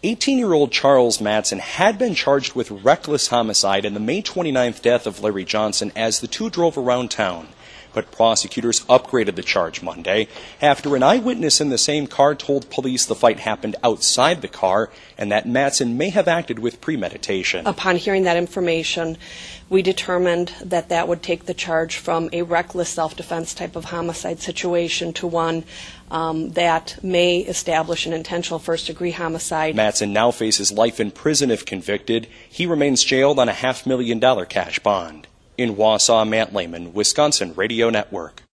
18-year-old Charles Matson had been charged with reckless homicide in the May 29th death of Larry Johnson as the two drove around town. But prosecutors upgraded the charge Monday after an eyewitness in the same car told police the fight happened outside the car and that Matson may have acted with premeditation. Upon hearing that information, we determined that that would take the charge from a reckless self-defense type of homicide situation to one that may establish an intentional first-degree homicide. Matson now faces life in prison if convicted. He remains jailed on a $500,000 cash bond. In Wausau, Matt Lehman, Wisconsin Radio Network.